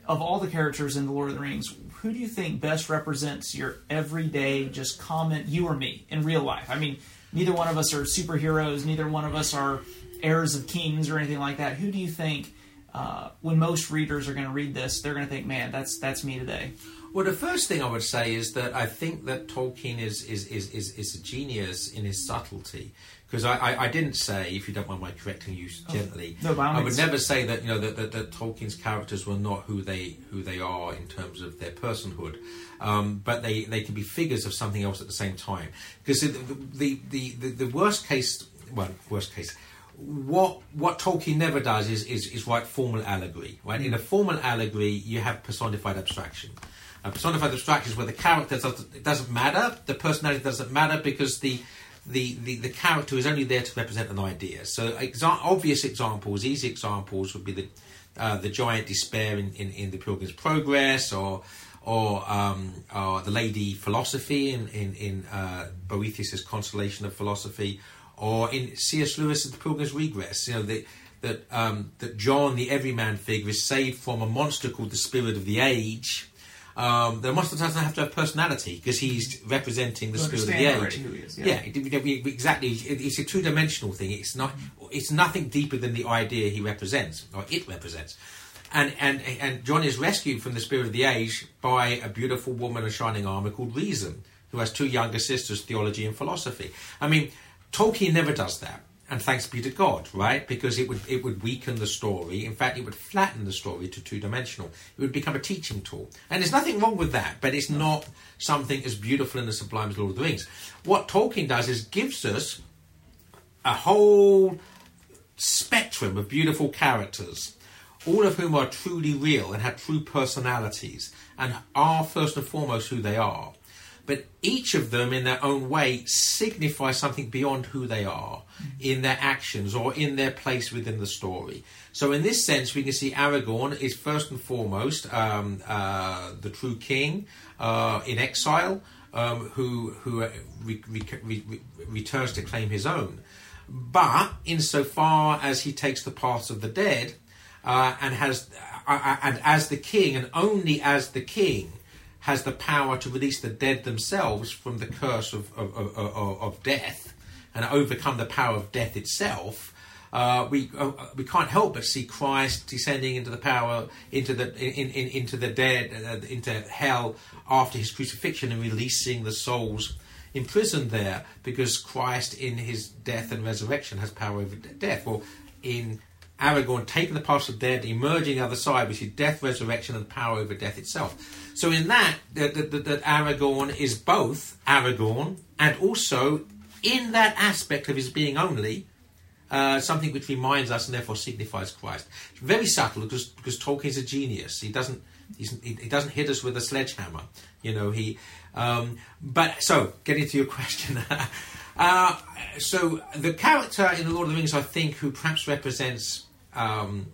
of all the characters in The Lord of the Rings, who do you think best represents your everyday, just common, you or me, in real life? I mean, neither one of us are superheroes, neither one of us are heirs of kings or anything like that. Who do you think, uh, when most readers are going to read this, they're going to think, man, that's that's me today? Well, the first thing I would say is that I think that Tolkien is is, is, is, is a genius in his subtlety. Because I, I, I didn't say, if you don't mind my correcting you gently, oh, no, I would never say that you know that, that, that Tolkien's characters were not who they who they are in terms of their personhood, um, but they, they can be figures of something else at the same time. Because the the, the, the the worst case, well, worst case, what what Tolkien never does is is, is write formal allegory. Right, mm-hmm. In a formal allegory, you have personified abstraction. Uh, personified abstraction is where the character doesn't, it doesn't matter, the personality doesn't matter because the The, the, the character is only there to represent an idea. So exa- obvious examples, easy examples would be the uh, the giant despair in, in, in the Pilgrim's Progress, or or, um, or the lady philosophy in in, in uh, Boethius' Consolation of Philosophy, or in C S Lewis's The Pilgrim's Regress. You know the, that um, that John, the everyman figure, is saved from a monster called the Spirit of the Age. Um, the monster doesn't have to have personality because he's representing the spirit of the age. Who he is, yeah, yeah it, it, exactly. It, it's a two-dimensional thing. It's not. It's nothing deeper than the idea he represents or it represents. And and and John is rescued from the spirit of the age by a beautiful woman in shining armour called Reason, who has two younger sisters, theology and philosophy. I mean, Tolkien never does that. And thanks be to God, right? Because it would it would weaken the story. In fact, it would flatten the story to two-dimensional. It would become a teaching tool. And there's nothing wrong with that, but it's not something as beautiful and as sublime as Lord of the Rings. What Tolkien does is gives us a whole spectrum of beautiful characters, all of whom are truly real and have true personalities and are first and foremost who they are. But each of them, in their own way, signify something beyond who they are in their actions or in their place within the story. So in this sense, we can see Aragorn is first and foremost um, uh, the true king uh, in exile, um, who, who re- re- re- returns to claim his own. But insofar as he takes the paths of the dead uh, and has, uh, and as the king, and only as the king, has the power to release the dead themselves from the curse of of, of, of, of death and overcome the power of death itself, uh, we uh, we can't help but see Christ descending into the power into the in, in, into the dead uh, into hell after his crucifixion and releasing the souls imprisoned there, because Christ in his death and resurrection has power over death. Or in Aragorn taking the path of dead, emerging the other side, we see death, resurrection, and power over death itself. So in that, that, that, that Aragorn is both Aragorn and also, in that aspect of his being only, uh, something which reminds us and therefore signifies Christ. It's very subtle because, because Tolkien's a genius. He doesn't he's, he doesn't hit us with a sledgehammer. You know, he... Um, but, so, getting to your question... Uh, so the character in The Lord of the Rings, I think, who perhaps represents um,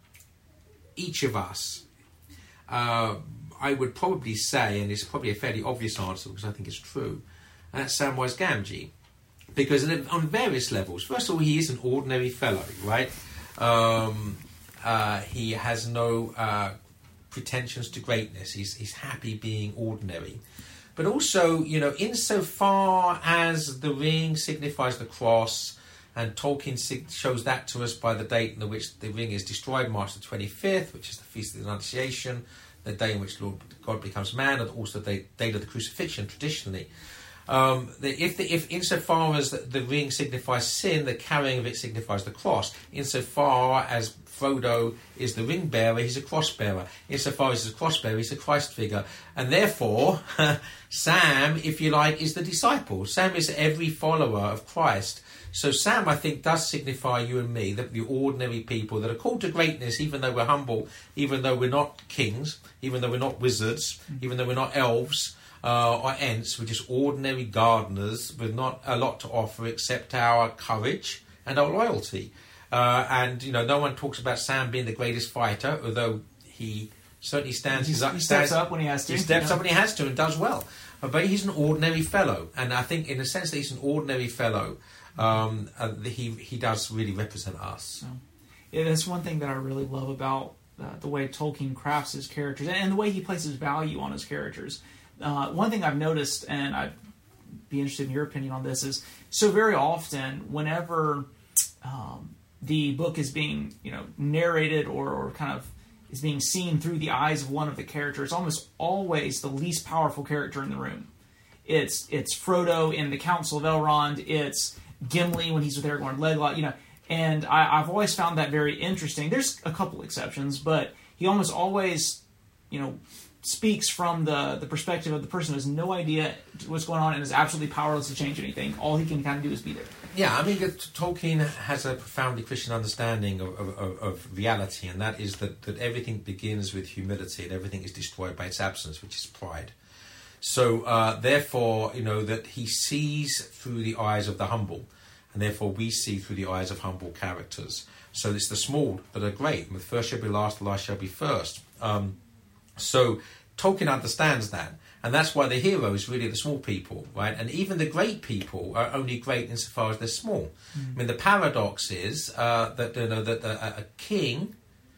each of us, uh, I would probably say, and it's probably a fairly obvious answer because I think it's true, and that's Samwise Gamgee. Because on various levels, first of all, he is an ordinary fellow, right? Um, uh, he has no uh, pretensions to greatness. He's, he's happy being ordinary. But also, you know, insofar as the ring signifies the cross, and Tolkien shows that to us by the date in which the ring is destroyed, March the twenty-fifth, which is the Feast of the Annunciation, the day in which Lord God becomes man, and also the date of the crucifixion, traditionally. Um, the, if, the, if insofar as the, the ring signifies sin, the carrying of it signifies the cross. Insofar as Frodo is the ring bearer, he's a cross bearer. Insofar as he's a cross bearer, he's a Christ figure. And therefore, Sam, if you like, is the disciple. Sam is every follower of Christ. So Sam, I think, does signify you and me, that the ordinary people that are called to greatness, even though we're humble, even though we're not kings, even though we're not wizards, even though we're not elves, Uh, or Ents, we're just ordinary gardeners with not a lot to offer except our courage and our loyalty. Uh, and, you know, no one talks about Sam being the greatest fighter, although he certainly stands... He, up, he stands, steps up when he has to. He steps yeah. up when he has to and does well. Uh, but he's an ordinary fellow. And I think, in the sense that he's an ordinary fellow, um, uh, he, he does really represent us. So, yeah, that's one thing that I really love about uh, the way Tolkien crafts his characters and the way he places value on his characters. Uh, one thing I've noticed, and I'd be interested in your opinion on this, is so very often whenever um, the book is being, you know, narrated or, or kind of is being seen through the eyes of one of the characters, it's almost always the least powerful character in the room. It's it's Frodo in the Council of Elrond. It's Gimli when he's with Aragorn, Legolas, you know. And I, I've always found that very interesting. There's a couple exceptions, but he almost always, you know, speaks from the, the perspective of the person who has no idea what's going on and is absolutely powerless to change anything. All he can kind of do is be there. Yeah, I mean, Tolkien has a profoundly Christian understanding of, of, of reality, and that is that, that everything begins with humility and everything is destroyed by its absence, which is pride. So, uh, therefore, you know, that he sees through the eyes of the humble, and therefore we see through the eyes of humble characters. So it's the small that are great. The first shall be last, the last shall be first. Um, so Tolkien understands that. And that's why the hero is really the small people, right? And even the great people are only great insofar as they're small. Mm. I mean, the paradox is uh, that, you know, that a, a king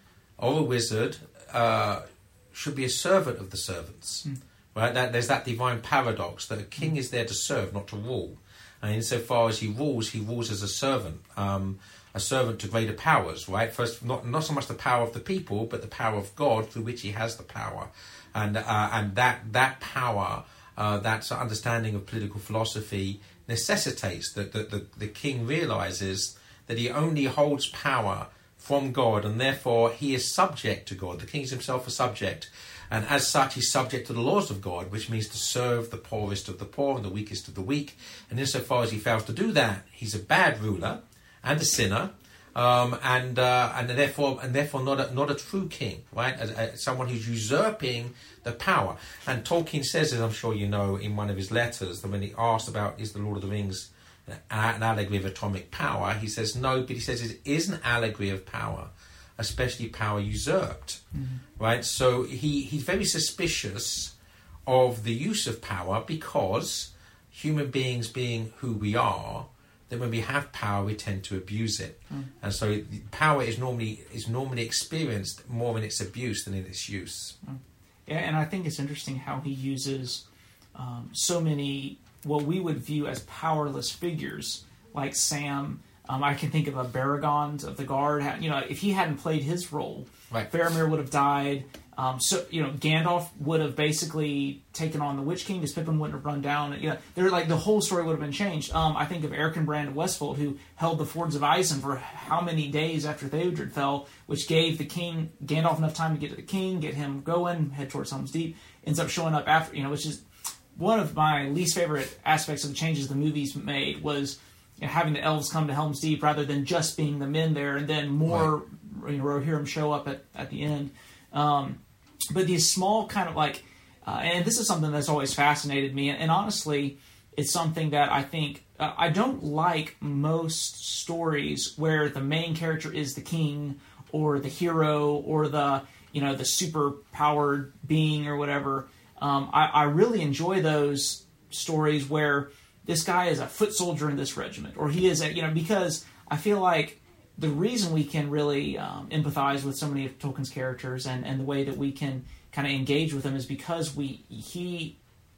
or a wizard uh, should be a servant of the servants, mm. right? That, there's that divine paradox that a king mm. is there to serve, not to rule. And insofar as he rules, he rules as a servant, um, a servant to greater powers, right? First, not not so much the power of the people, but the power of God through which he has the power. And uh, and that that power, uh, that understanding of political philosophy necessitates that the, the, the king realizes that he only holds power from God, and therefore he is subject to God. The king is himself a subject. And as such, he's subject to the laws of God, which means to serve the poorest of the poor and the weakest of the weak. And insofar as he fails to do that, he's a bad ruler and a sinner, um, and uh, and therefore and therefore not a, not a true king, right? As, as someone who's usurping the power. And Tolkien says, as I'm sure you know, in one of his letters, that when he asked about is the Lord of the Rings an, an allegory of atomic power, he says no, but he says it is an allegory of power, especially power usurped, mm-hmm. right? So he, he's very suspicious of the use of power because human beings being who we are, that when we have power, we tend to abuse it. Mm. And so power is normally is normally experienced more in its abuse than in its use. Mm. Yeah, and I think it's interesting how he uses um, so many what we would view as powerless figures, like Sam. Um, I can think of a Baragond of the Guard. You know, if he hadn't played his role, right. Faramir would have died. Um, so you know, Gandalf would have basically taken on the Witch King because Pippin wouldn't have run down. You know, they're like the whole story would have been changed. Um, I think of Erkenbrand of Westfold, who held the Fords of Isen for how many days after Theodred fell, which gave the king Gandalf enough time to get to the king, get him going, head towards Helm's Deep. Ends up showing up after. You know, which is one of my least favorite aspects of the changes the movies made was. You know, having the elves come to Helm's Deep rather than just being the men there, and then more, right. you know, Rohirrim show up at, at the end. Um, but these small kind of like, uh, and this is something that's always fascinated me, and, and honestly, it's something that I think, uh, I don't like most stories where the main character is the king, or the hero, or the, you know, the super-powered being, or whatever. Um, I, I really enjoy those stories where this guy is a foot soldier in this regiment, or he is a, you know, because I feel like the reason we can really um, empathize with so many of Tolkien's characters and, and the way that we can kind of engage with them is because we he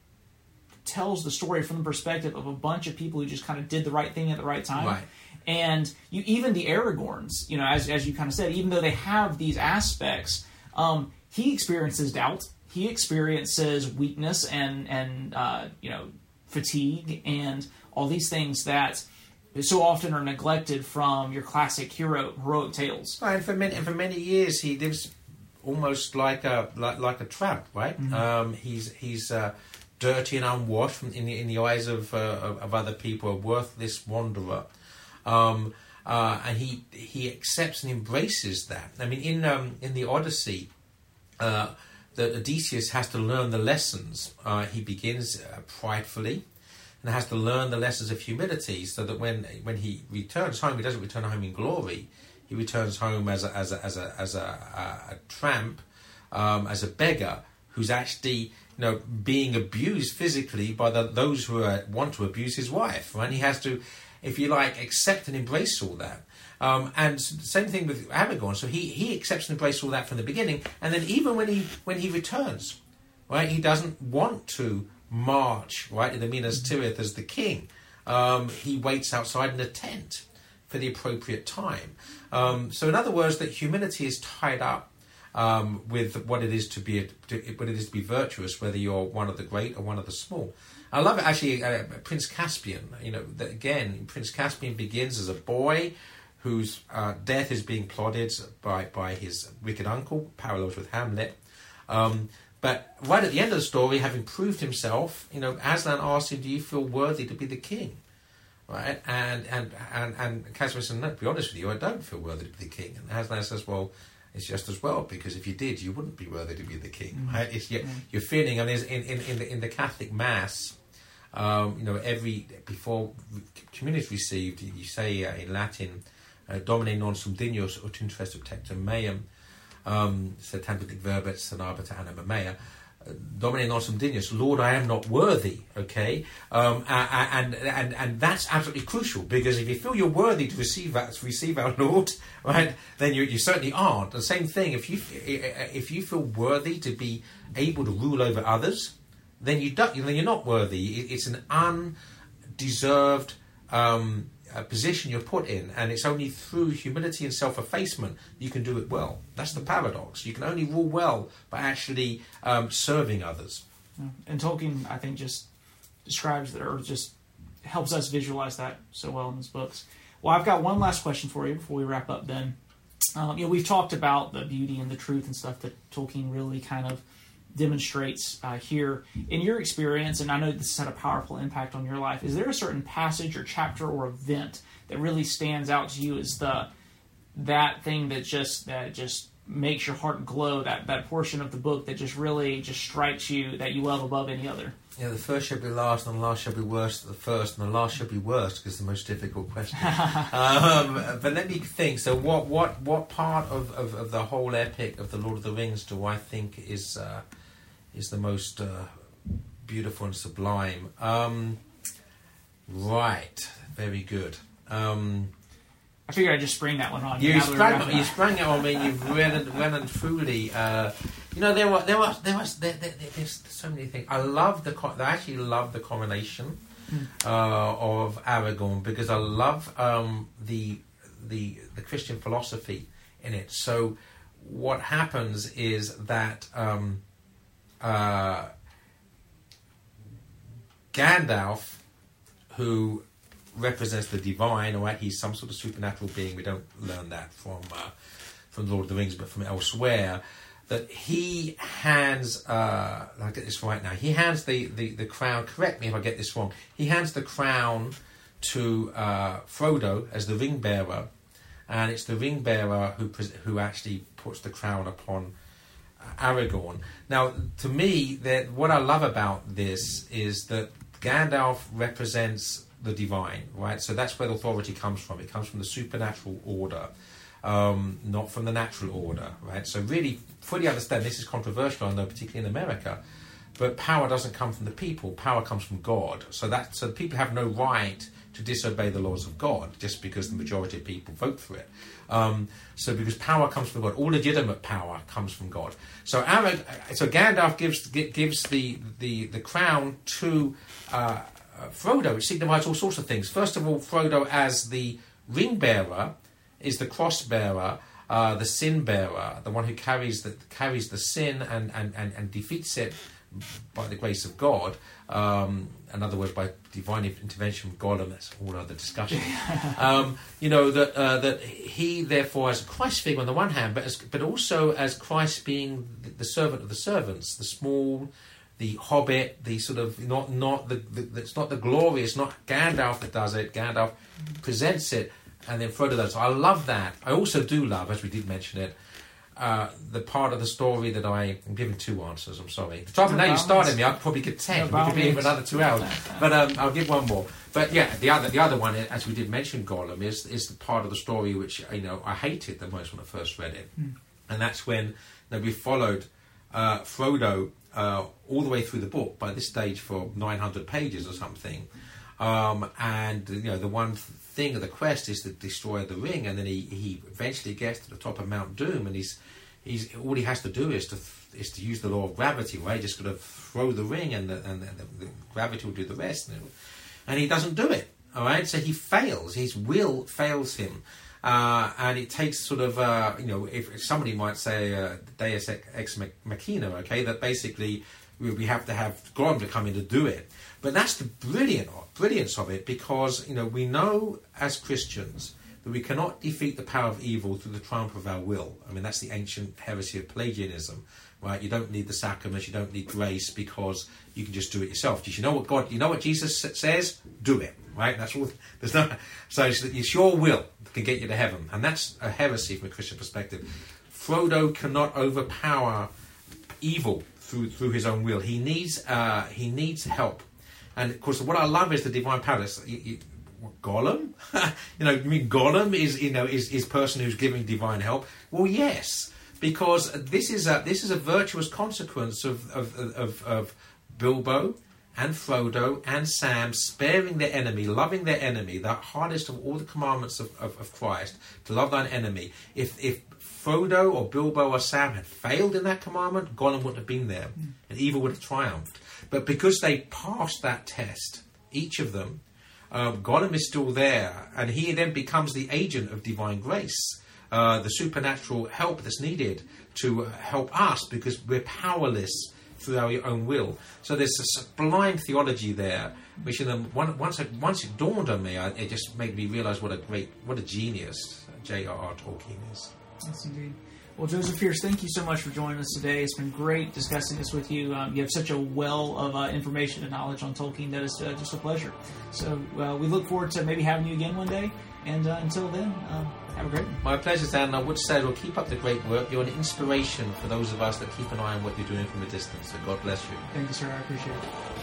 tells the story from the perspective of a bunch of people who just kind of did the right thing at the right time. Right. And you, even the Aragorns, you know, as as you kind of said, even though they have these aspects, um, he experiences doubt, he experiences weakness and and uh, you know. fatigue and all these things that so often are neglected from your classic hero heroic tales. Right, and for many and for many years he lives almost like a like, like a tramp, right? Mm-hmm. Um, he's he's uh, dirty and unwashed from, in the in the eyes of uh, of, of other people, a worthless wanderer, um, uh, and he he accepts and embraces that. I mean, in um, in the Odyssey. Uh, that Odysseus has to learn the lessons. Uh, he begins uh, pridefully and has to learn the lessons of humility so that when when he returns home, he doesn't return home in glory. He returns home as a, as a, as a, as a, a, a tramp, um, as a beggar who's actually you know, being abused physically by the, those who are, want to abuse his wife. Right? He has to if you like, accept and embrace all that. Um, and same thing with Aragorn. So he, he accepts and embraces all that from the beginning, and then even when he when he returns, right, he doesn't want to march right in Minas Tirith as the king. Um, he waits outside in a tent for the appropriate time. Um, so in other words, that humility is tied up um, with what it is to be a, to, what it is to be virtuous, whether you're one of the great or one of the small. I love it actually. Uh, Prince Caspian. You know, that again, Prince Caspian begins as a boy whose uh, death is being plotted by, by his wicked uncle, parallels with Hamlet. Um, but right at the end of the story, having proved himself, you know, Aslan asks him, do you feel worthy to be the king? Right? And and and, and Caspian says, no, to be honest with you, I don't feel worthy to be the king. And Aslan says, well, it's just as well, because if you did, you wouldn't be worthy to be the king. Mm-hmm. Right? It's, you're, mm-hmm. you're feeling, and in, in, in, the, in the Catholic Mass, um, you know, every, before communion is received, you say uh, in Latin, Uh, Domine non sum dignus ut interest tectum meum, um, sed tantum verbet sanabita anima mea. Uh, Domine non sum dignus, Lord, I am not worthy. Okay, um, and and and that's absolutely crucial, because if you feel you're worthy to receive that, to receive our Lord, right, then you you certainly aren't. The same thing, if you if you feel worthy to be able to rule over others, then you don't. Then you're not worthy. It's an undeserved Um, a position you're put in, and it's only through humility and self-effacement you can do it well. That's the paradox. You can only rule well by actually um, serving others. And Tolkien, I think, just describes that, or just helps us visualize that so well in his books. Well, I've got one last question for you before we wrap up, Ben. Um, you know, we've talked about the beauty and the truth and stuff that Tolkien really kind of demonstrates uh, here. In your experience, and I know this has had a powerful impact on your life, is there a certain passage or chapter or event that really stands out to you as the that thing that just that just makes your heart glow, that, that portion of the book that just really just strikes you, that you love above any other? Yeah, the first shall be last, and the last shall be worse than the first, and the last shall be worst, because it's the most difficult question. um, but let me think. So what what, what part of, of, of the whole epic of The Lord of the Rings do I think is... Uh, is the most uh, beautiful and sublime? Um, right, very good. Um, I figured I'd just spring that one on you. You, sprang, you sprang it on me. You've well and, well and truly. Uh, you know, there were there was there was there, there, there's so many things. I love the. I actually love the coronation mm. uh, of Aragorn, because I love um, the the the Christian philosophy in it. So what happens is that. Um, Uh, Gandalf, who represents the divine, or he's some sort of supernatural being, we don't learn that from uh, from Lord of the Rings, but from elsewhere, that he hands, uh, I'll get this right now, he hands the, the, the crown, correct me if I get this wrong, he hands the crown to uh, Frodo as the ring bearer, and it's the ring bearer who, who actually puts the crown upon Aragorn. Now, to me, that what I love about this is that Gandalf represents the divine, right? So that's where the authority comes from. It comes from the supernatural order, um, not from the natural order, right? So really, fully understand, this is controversial, I know, particularly in America, but power doesn't come from the people. Power comes from God. So that so people have no right to disobey the laws of God just because the majority of people vote for it. Um, so because power comes from God, all legitimate power comes from God. So Arag, so Gandalf gives gives the the, the crown to uh, Frodo, which signifies all sorts of things. First of all, Frodo as the ring bearer is the cross bearer, uh, the sin bearer, the one who carries the carries the sin and and, and, and defeats it by the grace of God. Um, in other words, by divine intervention from God, and that's all other discussion. um, you know that uh, that he therefore, as a Christ figure on the one hand, but as, but also as Christ being the, the servant of the servants, the small, the hobbit, the sort of not not the, the it's not the glorious, not Gandalf that does it. Gandalf presents it, and then Frodo does. So I love that. I also do love, as we did mention it, Uh, the part of the story that I... I'm giving two answers, I'm sorry. The trouble, now you started me, I probably get ten. No, we could be here for another two hours. But um, I'll give one more. But yeah, the other the other one, as we did mention, Gollum, is is the part of the story which, you know, I hated the most when I first read it. Mm. And that's when, you know, we followed uh, Frodo uh, all the way through the book, by this stage for nine hundred pages or something. Um, and you know the one thing of the quest is to destroy the ring, and then he, he eventually gets to the top of Mount Doom, and he's he's all he has to do is to is to use the law of gravity, right? Just got to throw the ring, and the, and the, the gravity will do the rest. You know? And he doesn't do it. All right, so he fails. His will fails him, uh, and it takes sort of uh, you know if, if somebody might say uh, Deus ex machina, okay, that basically we have to have God to come in to do it. But that's the brilliant brilliance of it, because you know we know as Christians that we cannot defeat the power of evil through the triumph of our will. I mean, that's the ancient heresy of Pelagianism, right? You don't need the sacraments, you don't need grace, because you can just do it yourself. Just, you know what God, you know what Jesus says? Do it, right? That's all. There's no. So it's, it's your will that can get you to heaven, and that's a heresy from a Christian perspective. Frodo cannot overpower evil through through his own will. He needs uh, he needs help. And of course, what I love is the divine power. You, you, what, Gollum, you know, you mean Gollum is you know is is person who's giving divine help? Well, yes, because this is a this is a virtuous consequence of of of, of Bilbo and Frodo and Sam sparing their enemy, loving their enemy, the hardest of all the commandments of, of, of Christ, to love thine enemy. If if Frodo or Bilbo or Sam had failed in that commandment, Gollum wouldn't have been there, mm. and evil would have triumphed. But because they passed that test, each of them, um, Gollum is still there, and he then becomes the agent of divine grace, uh, the supernatural help that's needed to help us, because we're powerless through our own will. So there's a sublime theology there, which in the, once it, once it dawned on me, I, it just made me realise what a great, what a genius J R R Tolkien is. Yes, indeed. Well, Joseph Pearce, thank you so much for joining us today. It's been great discussing this with you. Um, you have such a well of uh, information and knowledge on Tolkien that it's uh, just a pleasure. So uh, we look forward to maybe having you again one day. And uh, until then, um, have a great one. My pleasure, Dan. And I would say, well, keep up the great work. You're an inspiration for those of us that keep an eye on what you're doing from a distance. So God bless you. Thank you, sir. I appreciate it.